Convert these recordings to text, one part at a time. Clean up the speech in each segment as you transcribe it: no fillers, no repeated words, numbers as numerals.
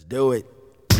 do it.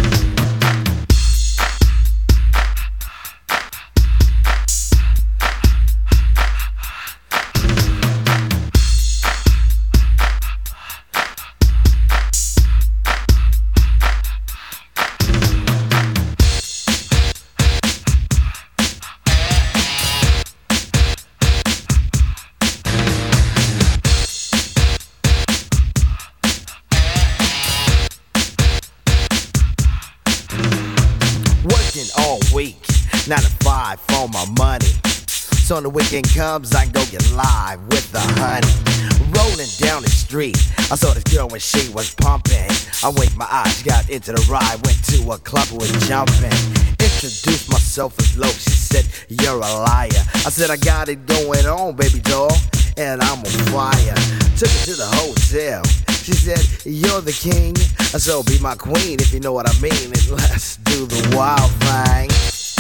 All week, 9 to 5 for my money. So when the weekend comes, I go get live with the honey. Rolling down the street, I saw this girl when she was pumping. I winked my eyes, got into the ride, went to a club with jumping. Introduced myself as low, she said, you're a liar. I said, I got it going on, baby doll, and I'm on fire. Took her to the hotel. She said, you're the king, so be my queen if you know what I mean. And let's do the wild thing.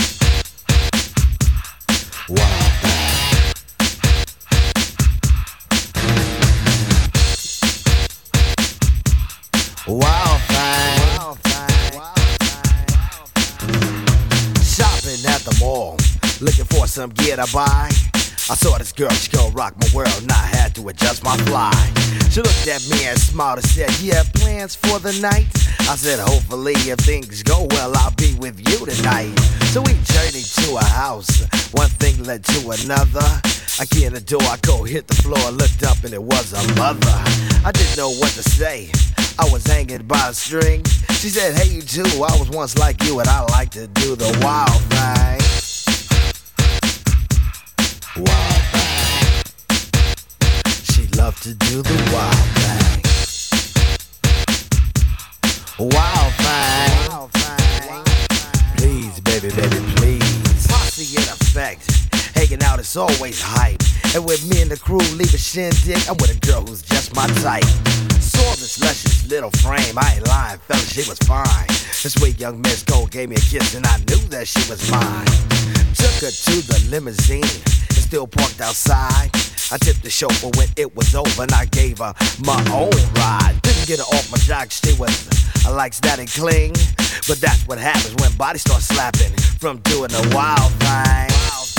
Wild thing. Wild thing. Wild thing. Shopping at the mall, looking for some gear to buy. I saw this girl, she gon' rock my world, and I had to adjust my fly. She looked at me and smiled and said, you have plans for the night? I said, hopefully if things go well, I'll be with you tonight. So we journeyed to a house, one thing led to another. I get in the door, I go hit the floor, looked up and it was a mother. I didn't know what to say, I was hanging by a string. She said, hey you too, I was once like you and I like to do the wild thing. Wild thing. She loved to do the wild thing. Wild thing. Wild thing. Please, baby, baby, please. Posse in effect. Hanging out is always hype. And with me and the crew leave a shindig, I'm with a girl who's just my type. Saw this luscious little frame, I ain't lying, fella, she was fine. This sweet young Miss Gold gave me a kiss and I knew that she was mine. Took her to the limousine, and still parked outside. I tipped the chauffeur when it was over and I gave her my own ride. Didn't get her off my jock, she was like static cling. But that's what happens when bodies start slapping from doing the wild thing.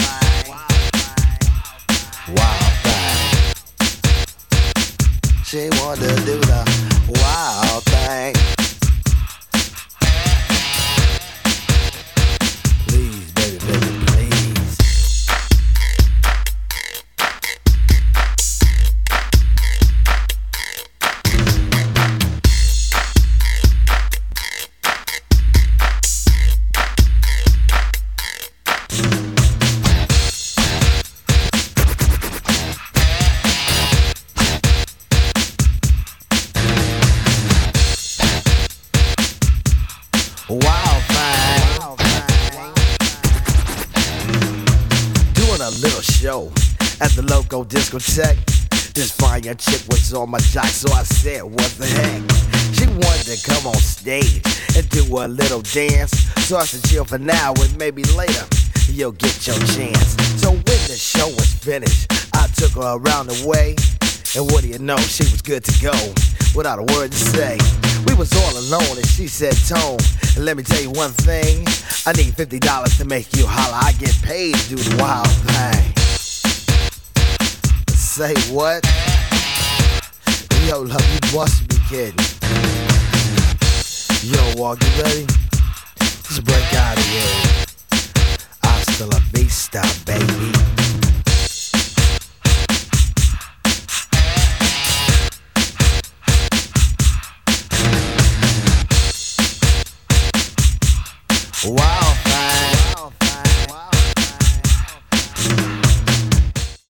Wild thing. She wanted to do the wild thing. Please, baby, baby, please. Wild thing. Doing a little show at the local discotheque. This fine young chick was on my jock, so I said, what the heck? She wanted to come on stage and do a little dance. So I said, chill for now and maybe later you'll get your chance. So when the show was finished, I took her around the way. And what do you know, she was good to go without a word to say. We was all alone and she said, Tone, let me tell you one thing. I need $50 to make you holler. I get paid to do the wild thing. Say what? Yo, love, you must be kidding. Yo, Walk, you ready? Let's break out of here. Hasta la vista, baby. Wow.